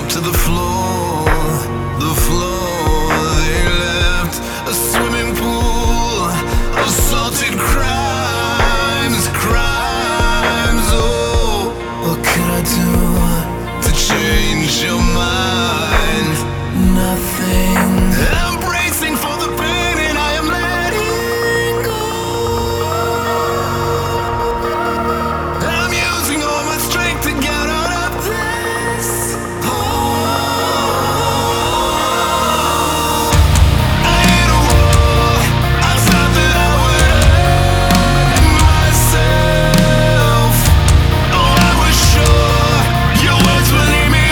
to the floor, the floor. They left a swimming pool of salted crimes, crimes. Oh, what could I do to change your mind? Nothing. I'm bracing for the pain and I am letting go. I'm using all my strength to get out of this hole. I hit a wall. I thought that I would end myself. Oh, I was sure your words would leave me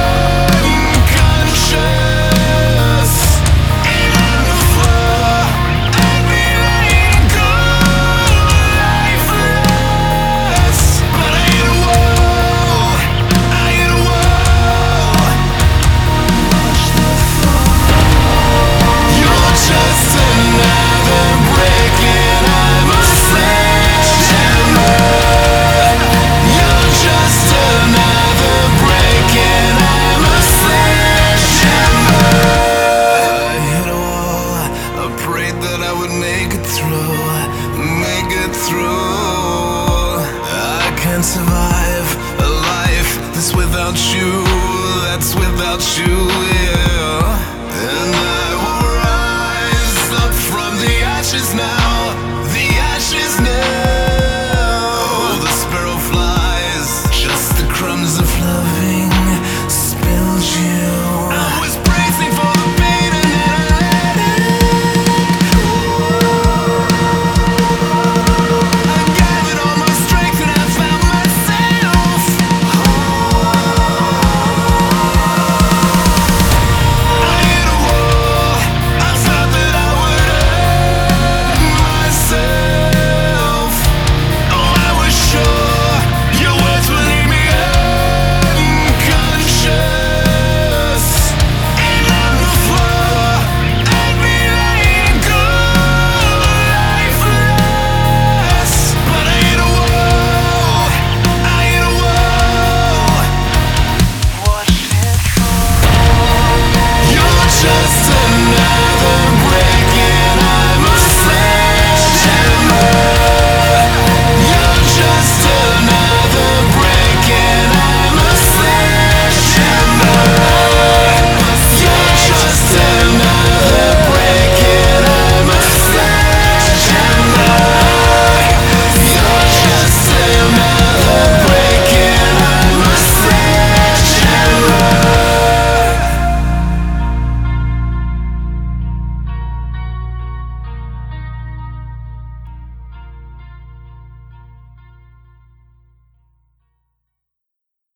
unconscious. And on the floor, I'd be laying cold, lifeless. But I hit a wall. I hit a wall. Watch the fall. You're just another brick and I'm a sledgehammer. You're just another brick and I'm a sledgehammer. I hit a wall. I prayed that I would make it through, make it through. I can't survive a life that's without you, that's without you, yeah.